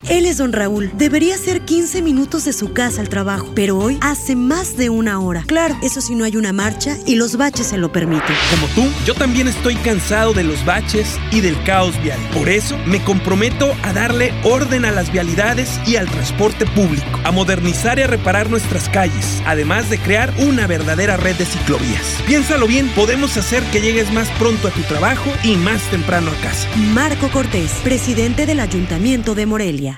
Él es don Raúl. Debería ser 15 minutos de su casa al trabajo, pero hoy hace más de una hora. Claro, eso si no hay una marcha y los baches se lo permiten. Como tú, yo también estoy cansado de los baches y del caos vial. Por eso, me comprometo a darle orden a las vialidades y al transporte público, a modernizar y a reparar nuestras calles, además de crear una verdadera red de ciclovías. Piénsalo bien, podemos hacer que llegues más pronto a tu trabajo y más temprano a casa. Marco Cortés, presidente del Ayuntamiento de Morelia.